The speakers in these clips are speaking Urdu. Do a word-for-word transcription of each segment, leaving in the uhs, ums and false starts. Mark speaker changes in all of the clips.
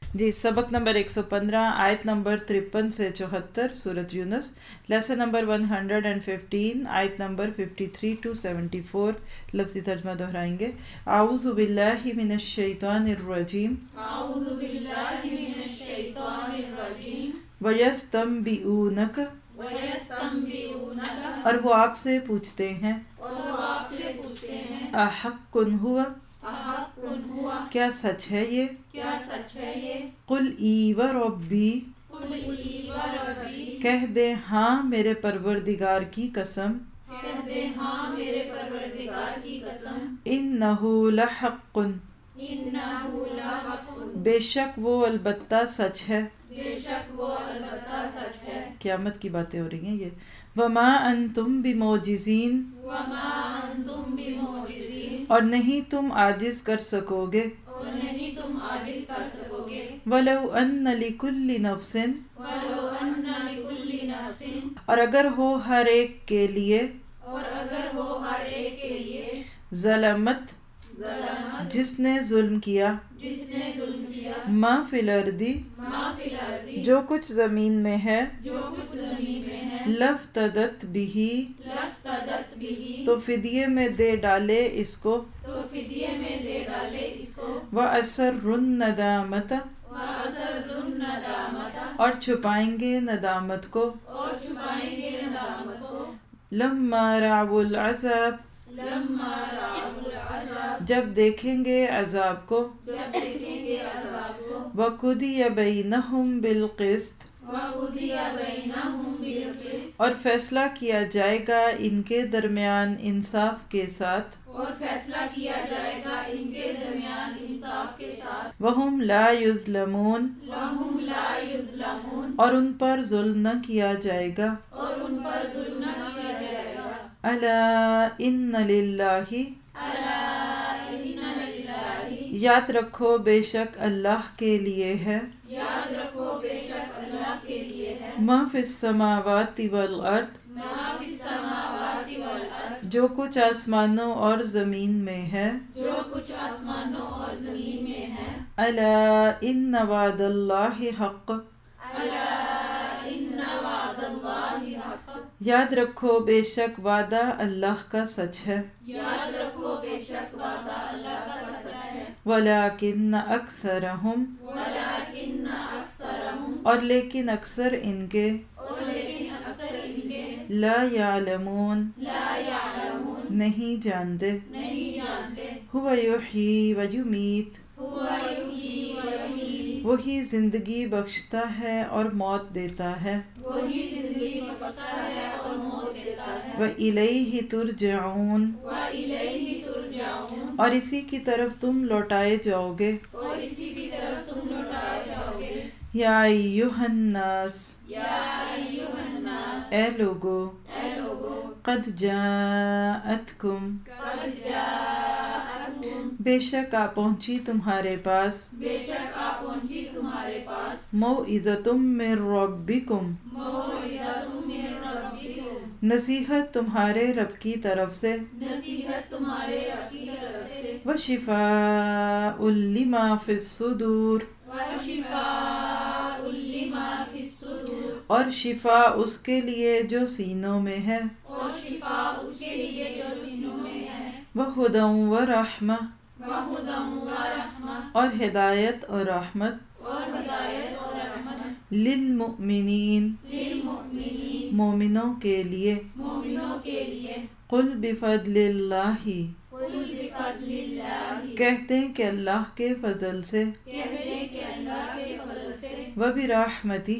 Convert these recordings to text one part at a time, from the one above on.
Speaker 1: جی سبق نمبر ایک سو پندرہ آیت نمبر ترپن سے چوہتر سورۃ Yunus, lesson number one hundred and fifteen آیت number fifty three to seventy four. لفظی ترجمہ دہرائیں گے. اعوذ باللہ من الشیطان الرجیم.
Speaker 2: اعوذ باللہ من الشیطان الرجیم.
Speaker 1: وَيَسْتَنبِئُونَكَ
Speaker 2: وَيَسْتَنبِئُونَكَ
Speaker 1: اور وہ آپ سے پوچھتے ہیں.
Speaker 2: اور وہ آپ سے پوچھتے ہیں.
Speaker 1: احق ہوا
Speaker 2: احق ہوا
Speaker 1: کیا سچ ہے یہ؟
Speaker 2: کیا سچ ہے یہ؟
Speaker 1: قل ای وربی
Speaker 2: قل ای وربی
Speaker 1: کہہ دے ہاں میرے پروردگار کی قسم.
Speaker 2: کہہ دے ہاں میرے پروردگار کی قسم.
Speaker 1: انہ لحق
Speaker 2: انہ لحق
Speaker 1: بے شک وہ البتہ سچ ہے.
Speaker 2: بے شک وہ البتہ سچ ہے.
Speaker 1: قیامت کی باتیں ہو رہی ہیں یہ. وما انتم بمعجزین
Speaker 2: وما انتم بمعجزین
Speaker 1: اور نہیں تم عاجز کر سکو گے.
Speaker 2: اور نہیں تم عاجز کر سکو گے.
Speaker 1: ولو ان لکل نفس
Speaker 2: ولو ان لکل نفس
Speaker 1: اور اگر ہو ہر ایک کے لیے
Speaker 2: اور اگر ہو ہر ایک کے لیے
Speaker 1: ظلمت
Speaker 2: ظلمت
Speaker 1: جس نے ظلم کیا
Speaker 2: جس نے ظلم کیا
Speaker 1: ما فی الارض
Speaker 2: ما فی الارض
Speaker 1: جو کچھ زمین میں ہے
Speaker 2: جو کچھ زمین میں ہے
Speaker 1: لفتدت بہ
Speaker 2: لفتدت بہ
Speaker 1: تو فدیے میں دے ڈالے اس کو.
Speaker 2: تو فدیے میں دے ڈالے اس کو.
Speaker 1: وَأَسَرُّ النَّدَامَةَ
Speaker 2: وَأَسَرُّ النَّدَامَةَ
Speaker 1: اور چھپائیں گے ندامت کو.
Speaker 2: اور چھپائیں گے ندامت کو.
Speaker 1: لَمَّا رَأَوُا الْعَذَابَ
Speaker 2: لما رأوا العذاب
Speaker 1: جب دیکھیں گے عذاب کو.
Speaker 2: جب دیکھیں گے عذاب کو.
Speaker 1: وَقُضِيَ بَيْنَهُمْ بِالْقِسْطِ
Speaker 2: وَقُضِيَ بَيْنَهُمْ بِالْقِسْطِ
Speaker 1: اور فیصلہ کیا جائے گا ان کے درمیان انصاف کے ساتھ.
Speaker 2: اور فیصلہ کیا جائے گا ان کے درمیان انصاف کے ساتھ.
Speaker 1: وَهُمْ لَا يُظْلَمُونَ
Speaker 2: وَهُمْ لَا يُظْلَمُونَ
Speaker 1: اور ان پر ظلم نہ کیا جائے گا.
Speaker 2: اور ان پر ظلم نہ کیا جائے گا.
Speaker 1: الا ان للہ
Speaker 2: الا ان للہ
Speaker 1: یاد رکھو بے شک اللہ کے لیے ہے.
Speaker 2: یاد رکھو بے شک اللہ کے لیے ہے.
Speaker 1: ما فی السماوات والارض
Speaker 2: ما فی السماوات والارض
Speaker 1: جو کچھ آسمانوں اور زمین میں ہے.
Speaker 2: جو کچھ آسمانوں اور زمین میں ہے.
Speaker 1: الا ان وعد اللہ حق
Speaker 2: الا ان وعد اللہ حق
Speaker 1: یاد رکھو بے شک وعدہ اللہ کا سچ ہے.
Speaker 2: یاد رکھو بے شک وعدہ اللہ کا سچ ہے.
Speaker 1: ولیکن اکثرہم
Speaker 2: ولکن اکثرہم
Speaker 1: اور لیکن اکثر ان کے
Speaker 2: اور لیکن اکثر ان کے
Speaker 1: لا یعلمون
Speaker 2: لا یعلمون
Speaker 1: نہیں جانتے.
Speaker 2: نہیں جانتے.
Speaker 1: هو یحیی و یمیت
Speaker 2: هو یحیی و یمیت
Speaker 1: وہی زندگی بخشتا ہے اور موت دیتا ہے.
Speaker 2: وہی زندگی بخشتا ہے اور موت دیتا ہے.
Speaker 1: وَإِلَيْهِ تُرْجَعُونَ
Speaker 2: وَإِلَيْهِ تُرْجَعُونَ
Speaker 1: اور اسی کی طرف تم لوٹائے جاؤ گے.
Speaker 2: اور اسی کی طرف تم لوٹائے جاؤ گے.
Speaker 1: یا ایہا الناس
Speaker 2: یا ایھا الناس
Speaker 1: اے لوگو
Speaker 2: اے لوگو
Speaker 1: قد جاءتکم
Speaker 2: قد جاءتکم
Speaker 1: بے شک آ پہنچی تمہارے پاس
Speaker 2: بے شک آ پہنچی تمہارے پاس
Speaker 1: موعظۃ من ربکم
Speaker 2: موعظۃ من ربکم
Speaker 1: نصیحت تمہارے رب کی طرف سے.
Speaker 2: نصیحت تمہارے رب کی طرف سے.
Speaker 1: وشفاء لما فی الصدور
Speaker 2: وشفاء لما فی الصدور
Speaker 1: اور شفا اس کے لیے جو سینوں میں ہے.
Speaker 2: اور شفا اس کے لیے جو سینوں میں ہے.
Speaker 1: وہدی ورحمہ
Speaker 2: وہدی ورحمہ
Speaker 1: اور ہدایت اور رحمت
Speaker 2: اور ہدایت اور رحمت
Speaker 1: للمؤمنین
Speaker 2: للمؤمنین
Speaker 1: مومنوں کے لیے.
Speaker 2: مومنوں کے لیے.
Speaker 1: قل بفضل اللہ
Speaker 2: قل بفضل اللہ
Speaker 1: کہتے ہیں کہ اللہ کے فضل سے.
Speaker 2: کہتے ہیں کہ اللہ کے فضل سے.
Speaker 1: وبرحمتہ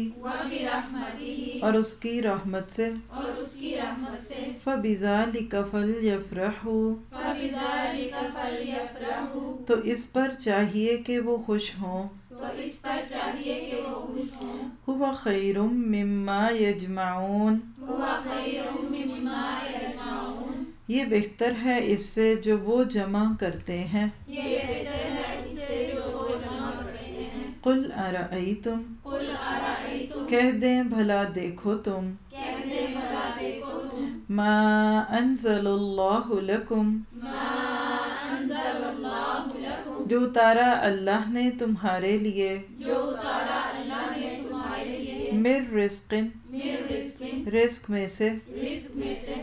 Speaker 2: وبرحمتہ
Speaker 1: اور اس کی رحمت سے.
Speaker 2: اور اس کی رحمت سے.
Speaker 1: فبذلک فلیفرحوا
Speaker 2: فبذلک فلیفرحوا
Speaker 1: تو اس پر چاہیے کہ وہ خوش ہوں.
Speaker 2: تو اس پر چاہیے کہ وہ خوش ہوں.
Speaker 1: هو خیر مما یجمعون
Speaker 2: هو خیر مما یجمعون
Speaker 1: یہ بہتر ہے اس سے جو وہ جمع کرتے ہیں.
Speaker 2: یہ بہتر ہے اس سے جو وہ جمع کرتے ہیں.
Speaker 1: قل ارأیتم
Speaker 2: قل ارأیتم
Speaker 1: کہہ دیں بھلا دیکھو تم.
Speaker 2: کہہ دے بھلا دیکھو تم.
Speaker 1: ما انزل اللہ لکم
Speaker 2: ما انزل اللہ لکم
Speaker 1: جو اتارا اللہ نے تمہارے لیے
Speaker 2: جو اتارا اللہ نے تمہارے لیے
Speaker 1: من رزق
Speaker 2: من رزق
Speaker 1: رزق میں سے
Speaker 2: رزق میں سے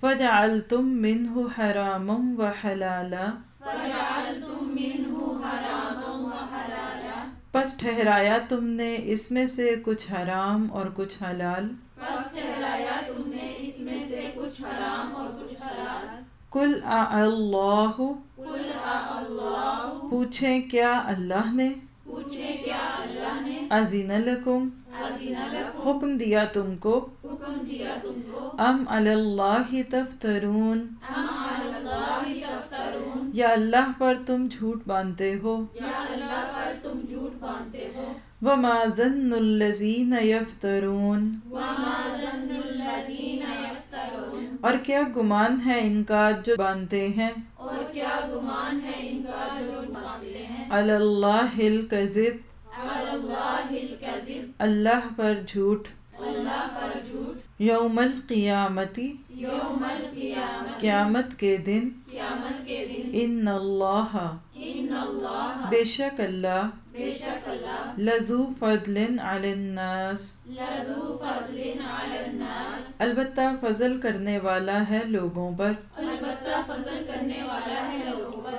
Speaker 1: فجعلتم منہ حراما وحلالا
Speaker 2: فجعلتم منہ حراما وحلالا
Speaker 1: پس ٹھہرایا تم نے اس میں سے کچھ حرام اور کچھ حلال
Speaker 2: پس ٹھہرایا تم نے اس میں سے کچھ حرام اور کچھ حلال
Speaker 1: قل اللہ
Speaker 2: قل اللہ
Speaker 1: پوچھیں کیا اللہ نے
Speaker 2: پوچھے کیا اللہ نے
Speaker 1: اذن لکم
Speaker 2: اذن لکم
Speaker 1: حکم دیا تم کو
Speaker 2: حکم دیا تم کو
Speaker 1: ام علی اللہ تفترون
Speaker 2: ام علی اللہ تفترون
Speaker 1: یا اللہ پر تم جھوٹ باندھتے ہو
Speaker 2: یا اللہ پر تم جھوٹ باندھتے ہو
Speaker 1: وما ظن الذین یفترون
Speaker 2: وما ظن الذین یفترون
Speaker 1: اور کیا گمان ہے ان کا جو باندھتے ہیں
Speaker 2: اور کیا گمان ہے ان کا جو باندھتے ہیں
Speaker 1: علی اللہ الکذب
Speaker 2: علی اللہ الکذب
Speaker 1: اللہ پر جھوٹ
Speaker 2: اللہ پر جھوٹ
Speaker 1: یوم القیامتی
Speaker 2: یوم القیامت
Speaker 1: قیامت کے دن
Speaker 2: قیامت کے دن
Speaker 1: ان اللہ
Speaker 2: ان اللہ
Speaker 1: بے شک اللہ
Speaker 2: بے شک اللہ
Speaker 1: لذو فضل علی الناس
Speaker 2: لذو فضل علی الناس
Speaker 1: البتہ فضل کرنے والا ہے لوگوں پر
Speaker 2: البتہ فضل کرنے والا ہے لوگوں پر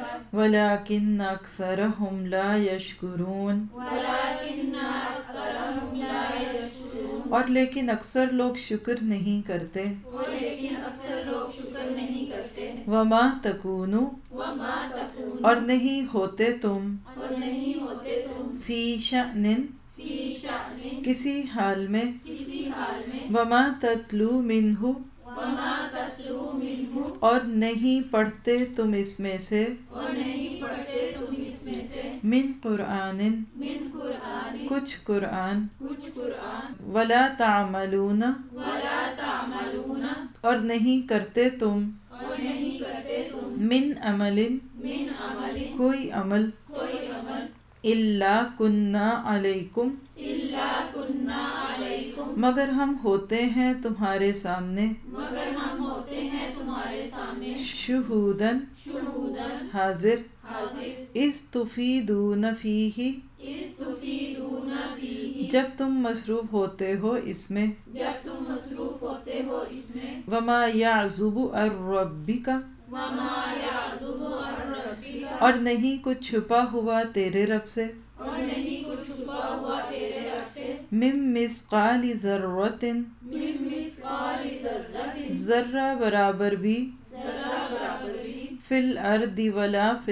Speaker 1: ولیکن اکثرہم لا یشکرون
Speaker 2: ولکن اکثرهم لا یشکرون
Speaker 1: اور لیکن اکثر لوگ شکر نہیں کرتے
Speaker 2: اور لیکن اکثر لوگ شکر نہیں کرتے
Speaker 1: وما تکونو
Speaker 2: وما تکون
Speaker 1: اور نہیں ہوتے تم
Speaker 2: اور نہیں ہوتے تم
Speaker 1: فی شأن
Speaker 2: فی شأن
Speaker 1: کسی حال میں
Speaker 2: کسی حال میں
Speaker 1: وما تتلو منہ
Speaker 2: وما تتلو منہ
Speaker 1: اور نہیں پڑھتے تم اس میں سے
Speaker 2: اور نہیں پڑھتے تم اس میں سے
Speaker 1: من قرآن
Speaker 2: من قرآن
Speaker 1: کچھ قرآن
Speaker 2: کچھ قرآن
Speaker 1: ولا تعملون
Speaker 2: ولا تعملون
Speaker 1: اور نہیں کرتے تم
Speaker 2: اور نہیں کرتے تم
Speaker 1: من عمل
Speaker 2: من عمل
Speaker 1: کوئی عمل
Speaker 2: کوئی عمل
Speaker 1: الا کنا علیکم
Speaker 2: الا کنا علیکم
Speaker 1: مگر ہم ہوتے ہیں تمہارے سامنے
Speaker 2: مگر ہم ہوتے ہیں تمہارے سامنے
Speaker 1: شہودن
Speaker 2: شہودن
Speaker 1: حاضر
Speaker 2: حاضر
Speaker 1: اذ تفیدون فیہ
Speaker 2: اس تفیدون فیہ
Speaker 1: جب تم مصروف ہوتے ہو اس میں
Speaker 2: جب تم مصروف ہوتے ہو اس میں
Speaker 1: وما یعزب عن ربک
Speaker 2: وما یعزب عن ربک
Speaker 1: اور نہیں کچھ چھپا ہوا تیرے رب سے
Speaker 2: اور نہیں کچھ چھپا ہوا تیرے رب سے
Speaker 1: من مثقال ذرۃ
Speaker 2: من مثقال ذرۃ
Speaker 1: ذرہ برابر بھی
Speaker 2: ذرہ برابر بھی
Speaker 1: فی الارض ولا فی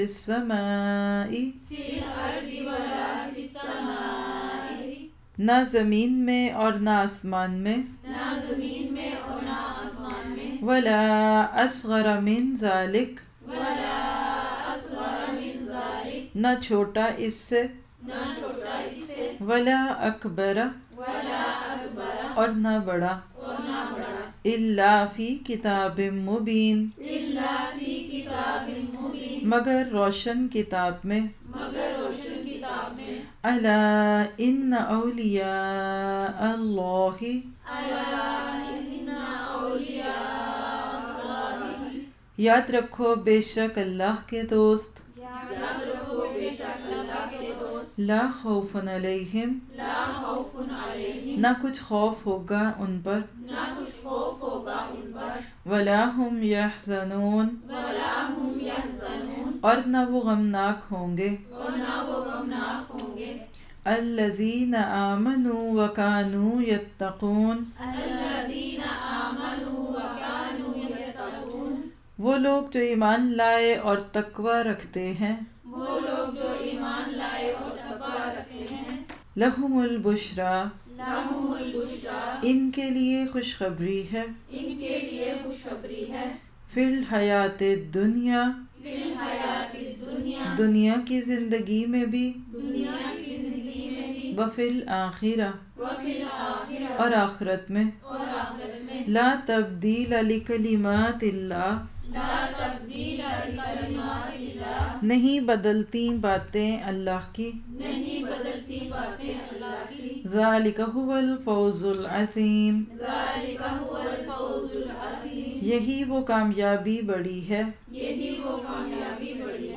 Speaker 1: السماء
Speaker 2: فی الارض ولا فی السماء
Speaker 1: نہ زمین میں اور نہ آسمان میں
Speaker 2: نہ زمین میں اور نہ آسمان میں
Speaker 1: ولا اصغر من ذلک
Speaker 2: ولا اصغر من ذلک
Speaker 1: نہ چھوٹا اس سے
Speaker 2: نہ چھوٹا اس سے
Speaker 1: ولا اکبر
Speaker 2: ولا اکبر
Speaker 1: اور نہ بڑا
Speaker 2: اور نہ بڑا
Speaker 1: الا فی کتاب مبین
Speaker 2: الا فی کتاب مبین
Speaker 1: مگر روشن کتاب میں
Speaker 2: مگر روشن کتاب میں
Speaker 1: الا ان اولیاء اللہ
Speaker 2: الا ان اولیاء اللہ
Speaker 1: یاد رکھو بے شک اللہ کے دوست
Speaker 2: یاد رکھو بے شک اللہ کے دوست
Speaker 1: لا خوف علیہم
Speaker 2: لا خوف علیہم
Speaker 1: نہ کچھ خوف ہوگا ان پر
Speaker 2: نہ کچھ خوف ہوگا ان پر
Speaker 1: ولا هم یحزنون
Speaker 2: ولا هم یحزنون
Speaker 1: اور نہ وہ غمناک ہوں گے
Speaker 2: اور نہ وہ غمناک ہوں گے
Speaker 1: الذین آمنوا وکانوا یتقون
Speaker 2: الذین آمنوا وکانوا یتقون
Speaker 1: وہ لوگ جو ایمان لائے اور تقوی رکھتے ہیں
Speaker 2: وہ لوگ جو ایمان لائے اور تقوی رکھتے ہیں
Speaker 1: لہم البشریٰ
Speaker 2: لہم البشریٰ
Speaker 1: ان کے لیے خوشخبری ہے
Speaker 2: ان کے لیے خوشخبری ہے
Speaker 1: فی الحیات دنیا
Speaker 2: فی الحیات الدنیا
Speaker 1: دنیا کی زندگی میں بھی
Speaker 2: دنیا کی زندگی میں بھی
Speaker 1: وفی الآخرہ
Speaker 2: وفی الآخرہ
Speaker 1: اور آخرت میں
Speaker 2: اور آخرت میں
Speaker 1: لا تبدیل لکلمات اللہ
Speaker 2: لا تبدیل لکلمات اللہ
Speaker 1: نہیں بدلتی باتیں اللہ کی
Speaker 2: نہیں بدلتی باتیں اللہ کی
Speaker 1: ذالک هو الفوز العظیم
Speaker 2: ذالک هو الفوز العظیم
Speaker 1: یہی وہ کامیابی بڑی ہے
Speaker 2: یہی وہ کامیابی بڑی ہے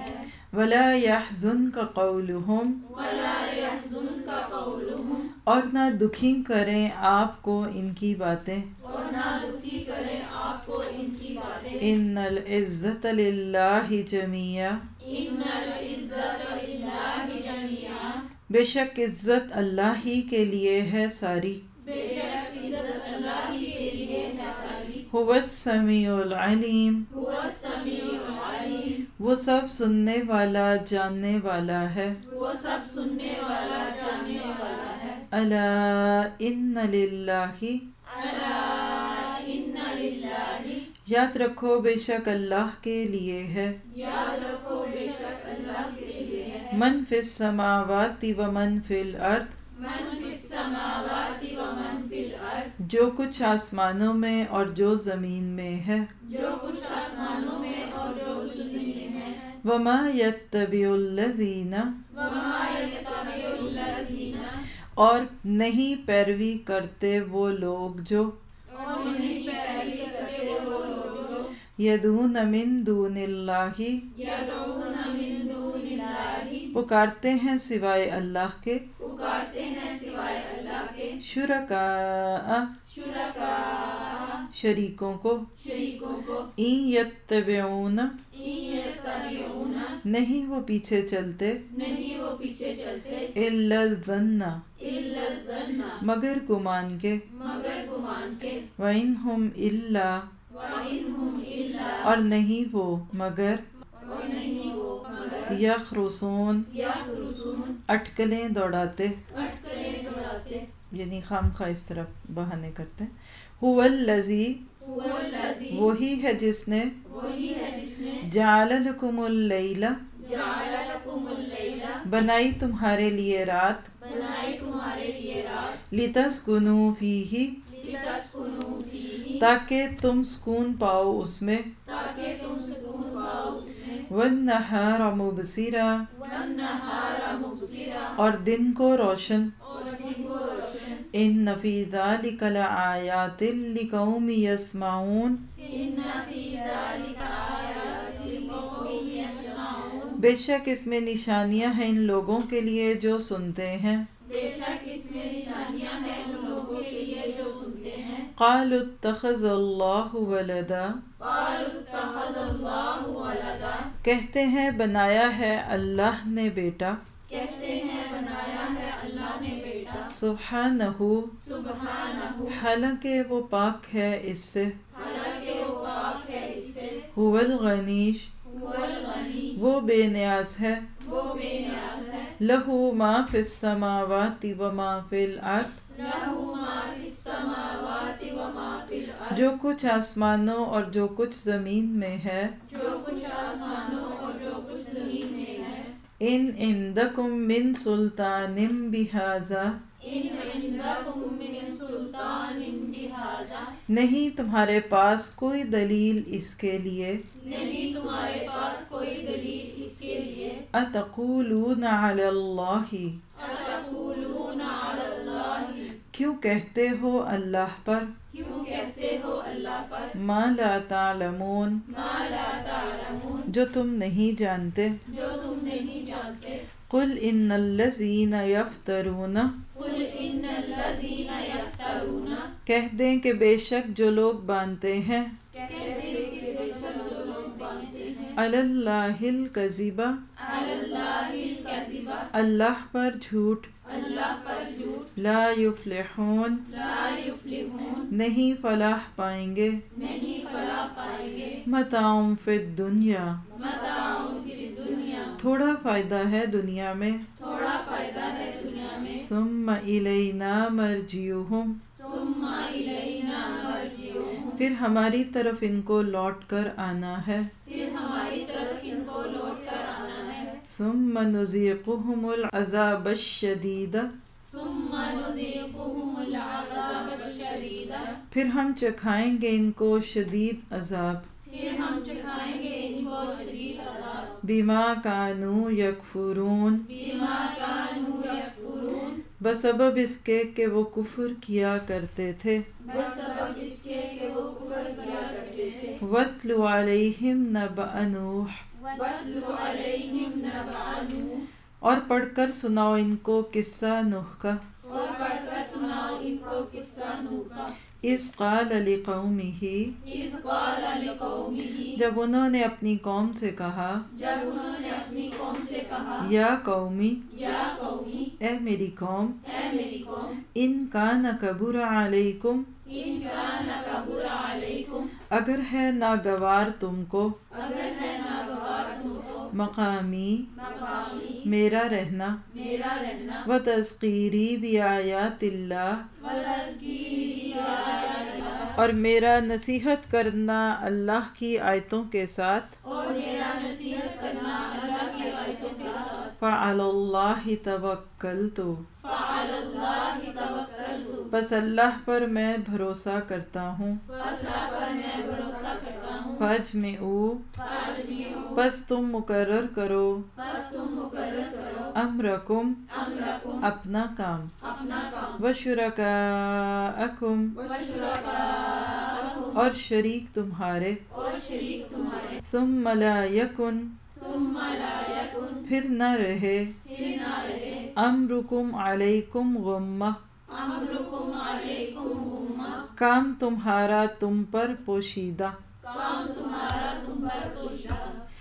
Speaker 1: ولا يحزنك قولهم
Speaker 2: ولا يحزنك قولهم
Speaker 1: اور نہ دکھی کریں آپ کو ان کی باتیں
Speaker 2: اور نہ دکھی کریں آپ کو ان کی باتیں
Speaker 1: ان العزت للہ جمیعا
Speaker 2: ان العزت للہ جمیعا
Speaker 1: بے شک عزت اللہ ہی کے لیے ہے ساری
Speaker 2: بے شک عزت اللہ ہی کے لیے ہے ساری
Speaker 1: هو السمیع العلیم
Speaker 2: هو السمیع العلیم
Speaker 1: وہ سب سننے والا جاننے والا ہے
Speaker 2: وہ سب سننے والا جاننے والا ہے
Speaker 1: الا ان للہ
Speaker 2: الا ان للہ
Speaker 1: یاد رکھو بے شک اللہ کے لیے ہے
Speaker 2: یاد رکھو بے شک اللہ کے لیے ہے
Speaker 1: من فی السماوات و من فی الارض
Speaker 2: من فی السماوات و من فی الارض
Speaker 1: جو کچھ آسمانوں میں اور جو زمین میں ہے
Speaker 2: جو کچھ آسمانوں میں اور جو زمین میں ہے
Speaker 1: وما یتبع الذین
Speaker 2: وما یتبع الذین
Speaker 1: اور نہیں پیروی کرتے وہ لوگ جو
Speaker 2: اور نہیں پیروی کرتے وہ لوگ جو
Speaker 1: یدعون من دون اللہ
Speaker 2: یدعون من دون اللہ
Speaker 1: پکارتے ہیں سوائے اللہ کے
Speaker 2: پکارتے ہیں سوائے اللہ کے
Speaker 1: شرکاء
Speaker 2: شرکاء
Speaker 1: شریکوں کو
Speaker 2: شریکوں کو
Speaker 1: این یتبعون
Speaker 2: ان یتبعون
Speaker 1: نہیں وہ پیچھے چلتے
Speaker 2: نہیں وہ پیچھے چلتے
Speaker 1: الا الظن
Speaker 2: الا الظن
Speaker 1: مگر گمان کے
Speaker 2: مگر گمان کے
Speaker 1: وَإِنْهُمْ إِلَّا
Speaker 2: وَإِنْهُمْ إِلَّا
Speaker 1: اور نہیں وہ مگر
Speaker 2: اور نہیں وہ مگر
Speaker 1: یخرصون
Speaker 2: یخرصون
Speaker 1: اٹکلیں دوڑاتے
Speaker 2: اٹکلیں دوڑاتے
Speaker 1: یعنی خام خواہ اس طرف بہانے کرتے هو الذی
Speaker 2: هو الذی
Speaker 1: وہی ہے جس نے
Speaker 2: وہی ہے جس نے
Speaker 1: جعل لکم اللیل
Speaker 2: جعل لکم اللیل
Speaker 1: بنائی تمہارے لیے رات
Speaker 2: بنائی تمہارے لیے رات
Speaker 1: لتسکنوا فیہ
Speaker 2: لتسکنوا فیہ
Speaker 1: تاکہ تم سکون پاؤ اس میں
Speaker 2: تاکہ تم سکون پاؤ اس میں
Speaker 1: والنہار مبصرا
Speaker 2: والنہار مبصرا
Speaker 1: اور دن کو روشن
Speaker 2: اور دن کو روشن
Speaker 1: ان فی ذلک لآیات لقوم یسمعون
Speaker 2: ان فی ذلک آیات لقوم یسمعون
Speaker 1: بے شک اس میں نشانیاں ہیں ان لوگوں کے لیے جو سنتے ہیں
Speaker 2: بے شک اس میں نشانیاں ہیں ان لوگوں کے لیے جو سنتے ہیں
Speaker 1: قالوا اتخذ اللہ ولدا
Speaker 2: قالوا اتخذ اللہ ولدا
Speaker 1: کہتے ہیں بنایا ہے اللہ نے بیٹا
Speaker 2: کہتے ہیں بنایا ہے اللہ نے بیٹا
Speaker 1: سبحانہ
Speaker 2: سبحانہ
Speaker 1: حالانکہ وہ پاک ہے اس سے
Speaker 2: حالانکہ وہ پاک ہے اس سے
Speaker 1: هو الغنیش
Speaker 2: هو الغنی
Speaker 1: وہ بے نیاز ہے
Speaker 2: وہ بے نیاز ہے
Speaker 1: لہ ما فی السماوات و ما فی الارض
Speaker 2: لہ ما فی السماوات و ما فی الارض
Speaker 1: جو کچھ آسمانوں اور جو کچھ زمین میں ہے
Speaker 2: جو کچھ آسمانوں اور جو کچھ زمین میں ہے
Speaker 1: ان عندکم من سلطان بہذا
Speaker 2: ان عندکم من سلطان بہذا
Speaker 1: نہیں تمہارے پاس کوئی دلیل اس کے لیے
Speaker 2: نہیں تمہارے پاس کوئی دلیل اس کے لیے
Speaker 1: اتقولون علی اللہ
Speaker 2: اتقولون علی اللہ
Speaker 1: کیوں کہتے ہو اللہ پر
Speaker 2: کیوں کہتے ہو اللہ پر
Speaker 1: ما لا تعلمون
Speaker 2: ما لا تعلمون
Speaker 1: جو تم نہیں جانتے
Speaker 2: جو تم نہیں جانتے
Speaker 1: قل ان الذین یفترون
Speaker 2: قل ان الذین یفترون
Speaker 1: کہہ دیں کہ بے شک جو لوگ باندھتے ہیں
Speaker 2: کہتے ہیں کہ بے شک جو لوگ باندھتے ہیں
Speaker 1: علی اللہ الکذب
Speaker 2: علی اللہ الکذب
Speaker 1: اللہ پر جھوٹ
Speaker 2: اللہ پر جھوٹ
Speaker 1: لا یفلحون
Speaker 2: لا یفلحون
Speaker 1: نہیں فلاح پائیں گے
Speaker 2: نہیں فلاح پائیں گے
Speaker 1: متاع فی الدنیا
Speaker 2: متاع فی الدنیا
Speaker 1: تھوڑا فائدہ ہے دنیا میں
Speaker 2: تھوڑا فائدہ ہے دنیا میں
Speaker 1: ثم الینا مرجعہم
Speaker 2: ثم الینا مرجعہم
Speaker 1: پھر ہماری طرف ان کو لوٹ کر آنا ہے
Speaker 2: پھر ہماری طرف ان کو لوٹ کر آنا ہے
Speaker 1: ثم نذیقہم العذاب الشدید
Speaker 2: ثم نذیقہم العذاب الشدید
Speaker 1: پھر ہم چکھائیں گے ان کو شدید عذاب
Speaker 2: پھر ہم چکھائیں گے ان کو شدید عذاب
Speaker 1: بما کانوا یکفرون
Speaker 2: بما کانوا یکفرون
Speaker 1: بسبب اس کے کہ وہ کفر کیا کرتے تھے
Speaker 2: بسبب اس کے کہ وہ کفر کیا کرتے تھے
Speaker 1: وَاتْلُ عَلَيْهِمْ نَبَأَ نُوحٍ
Speaker 2: وَاتْلُ عَلَيْهِمْ نَبَأَ نُوحٍ
Speaker 1: اور پڑھ کر سناؤ ان کو قصہ نوح کا.
Speaker 2: اور پڑھ کر سناؤ ان کو قصہ نوح کا.
Speaker 1: اذ قال لقومہ
Speaker 2: اذ قال لقومہ
Speaker 1: جب انہوں نے اپنی قوم سے کہا.
Speaker 2: جب انہوں نے اپنی قوم سے کہا.
Speaker 1: یا قومی
Speaker 2: یا قومی
Speaker 1: اے میری قوم.
Speaker 2: اے میری قوم.
Speaker 1: ان کان کبر علیکم
Speaker 2: ان کان کبر علیکم
Speaker 1: اگر ہے ناگوار تم کو.
Speaker 2: اگر ہے ناگوار تم کو.
Speaker 1: مقامی
Speaker 2: مقامی
Speaker 1: میرا رہنا.
Speaker 2: میرا رہنا.
Speaker 1: و تذکیری بآیات اللہ
Speaker 2: وَتَذْكِيرِ بِآيَاتِ اللَّهِ
Speaker 1: اور میرا نصیحت کرنا اللہ کی آیتوں کے ساتھ.
Speaker 2: اور میرا نصیحت کرنا اللہ کی آیتوں کے ساتھ.
Speaker 1: فعلی اللہ توکلت
Speaker 2: فعلی اللہ توکلت
Speaker 1: بس اللہ پر میں بھروسہ کرتا ہوں.
Speaker 2: بس اللہ پر میں بھروسہ کرتا ہوں.
Speaker 1: فاجمعوا
Speaker 2: فاجمعوا
Speaker 1: بس تم مقرر کرو.
Speaker 2: بس تم مقرر کرو.
Speaker 1: امرکم
Speaker 2: امرکم
Speaker 1: اپنا کام.
Speaker 2: اپنا کام.
Speaker 1: وشرکاءکم
Speaker 2: وشرکاءکم
Speaker 1: اور شریک تمہارے.
Speaker 2: اور شریک تمہارے.
Speaker 1: ثم لا یکن
Speaker 2: ثم لا یکن
Speaker 1: پھر نہ رہے.
Speaker 2: پھر نہ رہے.
Speaker 1: امرکم علیکم غمہ
Speaker 2: امرکم علیکم غمہ
Speaker 1: کام تمہارا تم پر پوشیدہ.
Speaker 2: کام تمہارا تم پر پوشیدہ.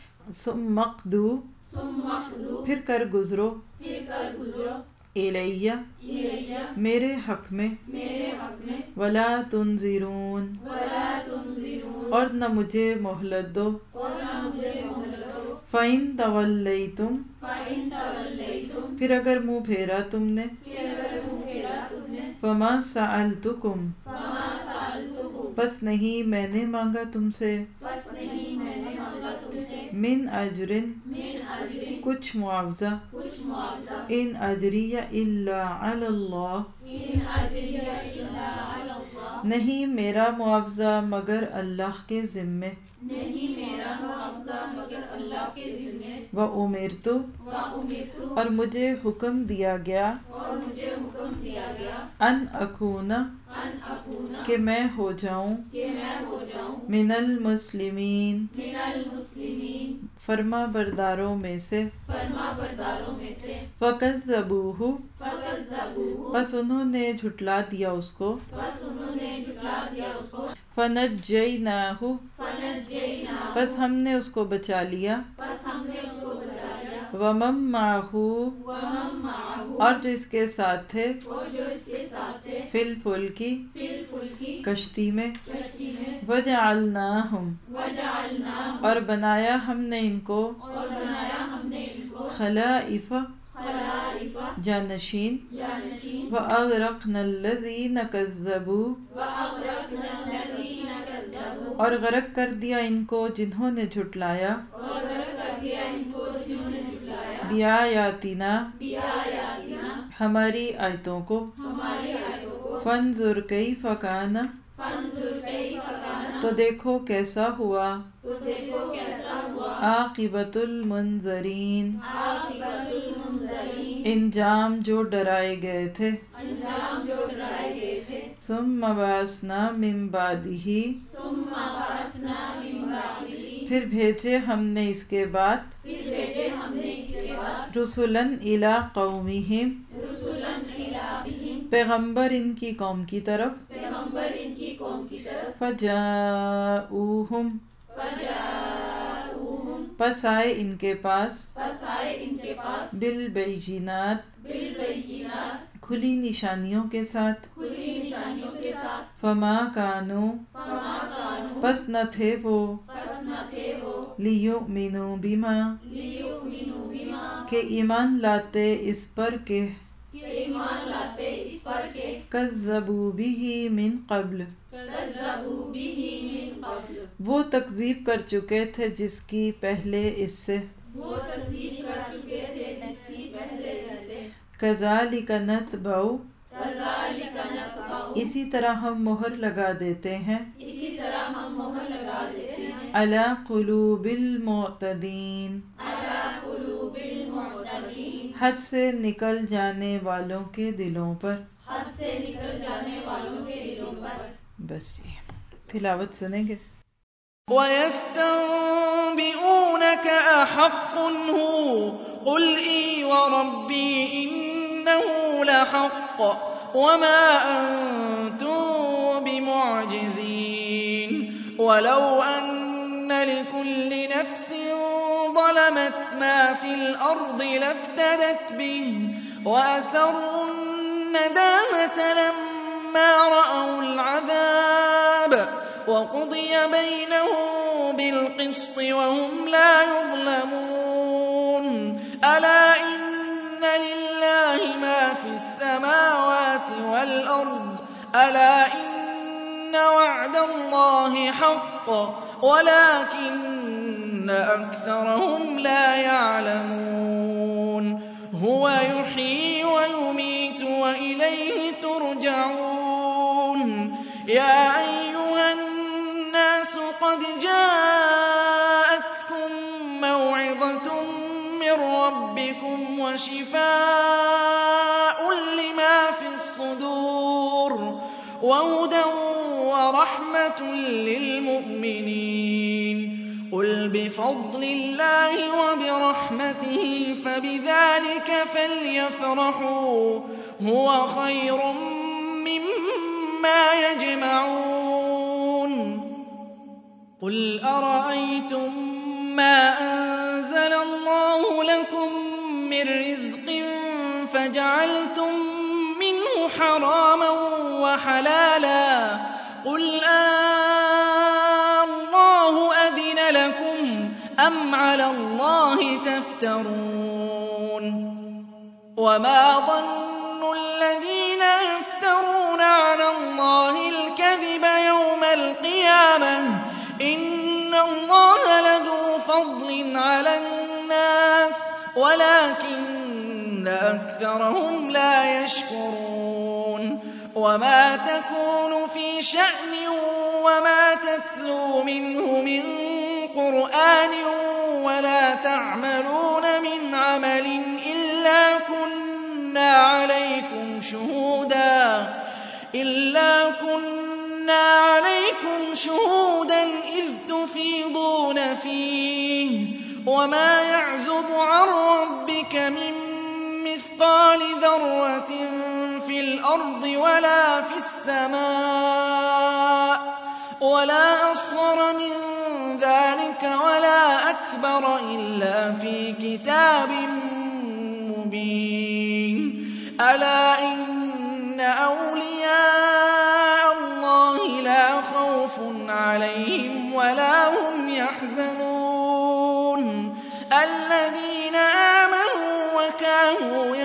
Speaker 1: ثم مقدو
Speaker 2: ثم مقدو
Speaker 1: پھر کر گزرو.
Speaker 2: پھر کر گزرو.
Speaker 1: الیہ
Speaker 2: الیہ
Speaker 1: میرے حق میں.
Speaker 2: میرے حق میں.
Speaker 1: ولا تنذرون
Speaker 2: ولا تنذرون
Speaker 1: اور نہ مجھے مہلت دو.
Speaker 2: اور نہ مجھے مہلت دو.
Speaker 1: فَإِن تَوَلَّيْتُمْ
Speaker 2: فَإِن تَوَلَّيْتُمْ
Speaker 1: پھر اگر منہ پھیرا تم نے.
Speaker 2: پھر اگر منہ پھیرا تم نے.
Speaker 1: فَمَا سَأَلْتُكُمْ
Speaker 2: فَمَا سَأَلْتُكُمْ
Speaker 1: بس نہیں میں نے مانگا تم سے.
Speaker 2: بس نہیں میں نے مانگا تم سے.
Speaker 1: من اجرن
Speaker 2: من اجر
Speaker 1: کچھ معاوضہ.
Speaker 2: کچھ معاوضہ.
Speaker 1: ان اجری الا علی اللہ
Speaker 2: ان اجری الا علی اللہ
Speaker 1: نہیں میرا معاوضہ مگر اللہ کے ذمے.
Speaker 2: نہیں میرا معاوضہ مگر اللہ کے ذمے.
Speaker 1: وَأُمِرْتُ
Speaker 2: وَأُمِرْتُ
Speaker 1: اور مجھے حکم دیا گیا.
Speaker 2: اور مجھے حکم دیا گیا.
Speaker 1: ان اکون
Speaker 2: ان اکون
Speaker 1: کہ میں ہو جاؤں.
Speaker 2: کہ میں ہو جاؤں.
Speaker 1: من المسلمین
Speaker 2: من المسلمین
Speaker 1: فرما برداروں میں سے.
Speaker 2: فرما برداروں میں سے.
Speaker 1: فَكَذَّبُوهُ
Speaker 2: فَكَذَّبُوهُ
Speaker 1: بس انہوں نے جھٹلا دیا اس کو.
Speaker 2: بس انہوں نے جھٹلا دیا اس کو.
Speaker 1: فَنَجَّيْنَاهُ
Speaker 2: فَنَجَّيْنَاهُ
Speaker 1: بس ہم نے اس کو بچا لیا.
Speaker 2: بس ہم نے اس کو بچا لیا.
Speaker 1: وَمَن مَّعَهُ
Speaker 2: وَمَن مَّعَهُ
Speaker 1: اور جو اس کے ساتھ تھے.
Speaker 2: اور جو اس کے ساتھ تھے.
Speaker 1: فِي الْفُلْكِ
Speaker 2: فِي الْفُلْكِ
Speaker 1: کشتی میں.
Speaker 2: کشتی میں.
Speaker 1: وَجَعَلْنَاهُمْ
Speaker 2: وَجَعَلْنَاهُمْ
Speaker 1: اور بنایا ہم نے ان کو.
Speaker 2: اور بنایا ہم نے ان کو.
Speaker 1: خلائف
Speaker 2: خلائف
Speaker 1: جانشین.
Speaker 2: جانشین.
Speaker 1: وَأَغْرَقْنَا الَّذِينَ كَذَّبُوا
Speaker 2: وَأَغْرَقْنَا الَّذِينَ كَذَّبُوا
Speaker 1: اور غرق کر دیا ان کو جنہوں نے جھٹلایا.
Speaker 2: اور غرق کر دیا ان کو جنہوں نے جھٹلایا.
Speaker 1: بِآیاتِنَا
Speaker 2: بِآیاتِنَا
Speaker 1: ہماری آیتوں کو.
Speaker 2: ہماری آیتوں کو.
Speaker 1: فَانظُرْ كَيْفَ كَانَ
Speaker 2: فَانظُرْ كَيْفَ كَانَ
Speaker 1: تو دیکھو کیسا ہوا.
Speaker 2: تو دیکھو کیسا ہوا.
Speaker 1: عاقبۃ المنذرین
Speaker 2: عاقبۃ المنذرین
Speaker 1: انجام جو ڈرائے گئے تھے.
Speaker 2: انجام جو ڈرائے گئے تھے.
Speaker 1: ثم بعثنا من بعدہ
Speaker 2: ثم بعثنا من بعدہ
Speaker 1: پھر بھیجے ہم نے اس کے بعد.
Speaker 2: پھر بھیجے ہم نے اس کے بعد.
Speaker 1: رسلاً الی قومہم
Speaker 2: رسلاً الی قومہم
Speaker 1: پیغمبر ان کی قوم کی طرف.
Speaker 2: پیغمبر ان کی قوم کی طرف.
Speaker 1: فجاؤہم
Speaker 2: فجاؤہم
Speaker 1: پس آئے ان کے پاس.
Speaker 2: پس آئے ان کے پاس.
Speaker 1: بالبینات
Speaker 2: بالبینات
Speaker 1: کھلی نشانیوں کے ساتھ.
Speaker 2: کھلی نشانیوں کے ساتھ.
Speaker 1: فما کانوا
Speaker 2: فما کانوا
Speaker 1: پس نہ تھے وہ.
Speaker 2: پس نہ تھے وہ.
Speaker 1: لیؤمنوا بما
Speaker 2: لیؤمنوا بما
Speaker 1: کہ ایمان لاتے اس پر کہ
Speaker 2: کہ ایمان لاتے اس پر کہ
Speaker 1: کذبوا بہ من قبل
Speaker 2: کذبوا بہ من قبل
Speaker 1: وہ تکذیب کر چکے تھے جس کی پہلے اس سے.
Speaker 2: وہ تکذیب کر چکے تھے جس کی پہلے سے.
Speaker 1: کذالک نتبع
Speaker 2: کذالک نتبع
Speaker 1: اسی طرح ہم مہر لگا دیتے ہیں.
Speaker 2: اسی طرح ہم مہر لگا دیتے ہیں.
Speaker 1: علی قلوب المعتدین
Speaker 2: علی قلوب المعتدین
Speaker 1: حد سے نکل جانے والوں کے دلوں پر.
Speaker 2: حد سے نکل جانے والوں کے دلوں پر.
Speaker 1: بس یہ تلاوت سنیں گے.
Speaker 3: وَيَسْتَنبِئُونَكَ ربك أحق هو قل إي وربي إنه لحق وما أنتم بمعجزين ولو أن لكل نفس ظلمت ما في الأرض لافتدت به وأسروا الندامة لما رأوا العذاب وقضي بينهم بالقسط وهم لا يظلمون ألا إن لله ما في السماوات والأرض ألا إن وعد الله حق ولكن أكثرهم لا يعلمون هو يحيي ويميت وإليه ترجعون يا أيها الناس قد جاءتكم موعظة من ربكم وشفاء لما في الصدور وهدى ورحمة للمؤمنين قل بفضل الله وبرحمته فبذلك فليفرحوا هو خير مما يجمعون قل أرأيتم ما أنزل الله لكم من رزق فجعلتم منه حراما وحلالا قل الله أذن لكم أم على الله تفترون وما ظن الذين يفترون على الله الكذب يوم القيامة إن الله لذو فضل على الناس ولكن أكثرهم لا يشكرون وما تكون في شأن وما تتلو منه من قرآن ولا تعملون من عمل إلا كنا عليكم شهودا إلا كنا عليكم شهودا إذ تفيضون فيه وما يعزب عن ربك من مثقال ذرة في الأرض ولا في السماء ولا أصغر من ذلك ولا أكبر إلا في كتاب مبين ألا إن أولياء الله لا خوف عليهم ولا هم يحزنون الذين آمنوا وكانوا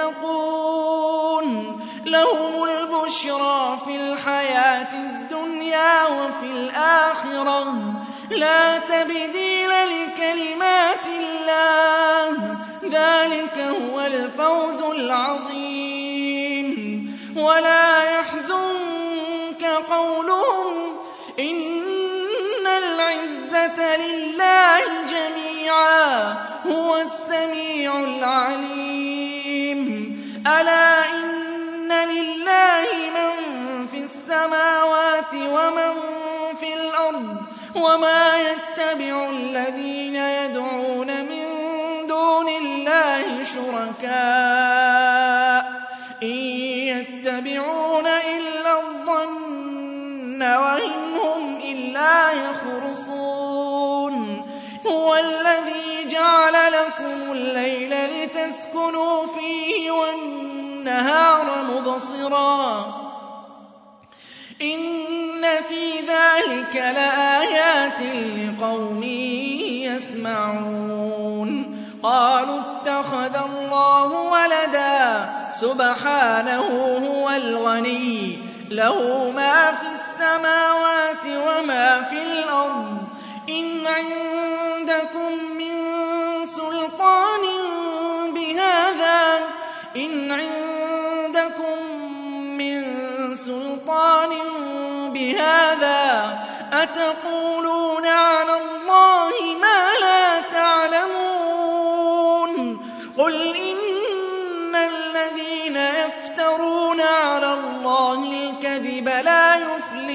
Speaker 3: يتقون لهم البشرى في الحياة الدنيا وفي الآخرة لا تبديل لكلمات الله ذلك هو الفوز العظيم ولا يحزنك قولهم إن العزة لله جميعا هو السميع العليم ألا إن لله من في السماوات ومن في الأرض وما يتبع الذين يدعون من دون الله شركاء إن يتبعون إلا الظن وإن هم إلا يخرصون هو الذي جعل لكم الليل لتسكنوا فيه والنهار مبصرا إن في ذلك لآيات لقوم يسمعون قالوا اتخذ الله ولدا سبحانه هو الغني له ما في السماوات وما في الأرض إن عندكم من سلطان بهذا إن عندكم من سلطان بهذا أتقولون على الله ما لا تعلمون قل إن الذين يفترون على الله الكذب لا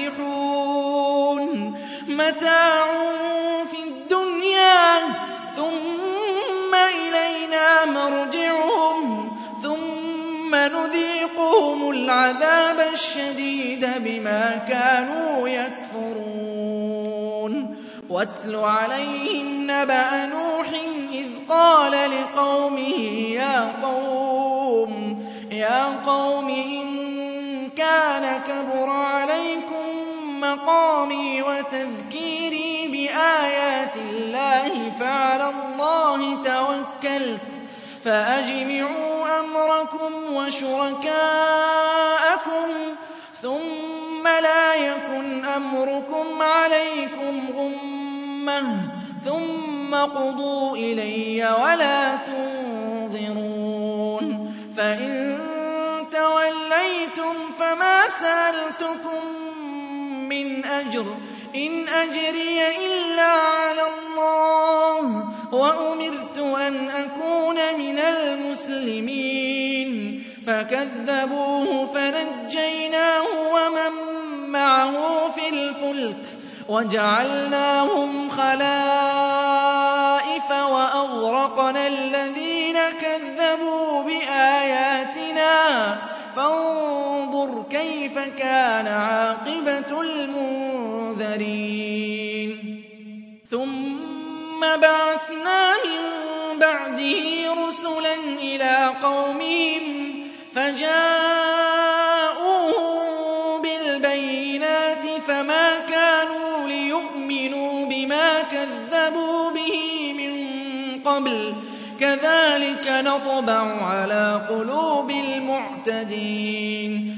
Speaker 3: يفلحون متاع في الدنيا ثم ثُمَّ نُذِيقُهُمُ الْعَذَابَ الشَّدِيدَ بِمَا كَانُوا يَكْفُرُونَ وَاتْلُ عَلَيْهِمْ نَبَأَ نُوحٍ إِذْ قَالَ لِقَوْمِهِ يَا قَوْمِ يَا قَوْمِ إِن كَانَ كَبُرَ عَلَيْكُم مَّقَامِي وَتَذْكِيرِي بِآيَاتِ اللَّهِ فَعَلَى اللَّهِ تَوَكَّلْتُ فَأَجْمِعُوا أَمْرَكُمْ وَشُرَكَاءَكُمْ ثُمَّ لَا يَكُنْ أَمْرُكُمْ عَلَيْكُمْ غُمَّةً ثُمَّ قُضُوا إِلَيَّ وَلَا تُنظِرُونِ فَإِن تَوَلَّيْتُمْ فَمَا سَأَلْتُكُم مِّنْ أَجْرٍ إِنْ أَجْرِيَ إِلَّا عَلَى اللَّهِ وَأُمِرْتُ أَنْ أَكُونَ مِنَ الْمُسْلِمِينَ فَكَذَّبُوهُ فَنَجَّيْنَاهُ وَمَن مَّعَهُ فِي الْفُلْكِ وَجَعَلْنَاهُمْ خَلَائِفَ وَأَغْرَقْنَا الَّذِينَ كَذَّبُوا بِآيَاتِنَا فَانظُرْ كَيْفَ كَانَ عَاقِبَةُ الْمُنذَرِينَ ثُمَّ بَعَثْنَا مِن بَعْدِهِ رُسُلًا إِلَىٰ قَوْمِهِمْ فَجَاءُوهُم بِالْبَيِّنَاتِ فَمَا كَانُوا لِيُؤْمِنُوا بِمَا كَذَّبُوا بِهِ مِن قَبْلُ ۚ كَذَٰلِكَ نَطْبَعُ عَلَىٰ قُلُوبِ الْمُعْتَدِينَ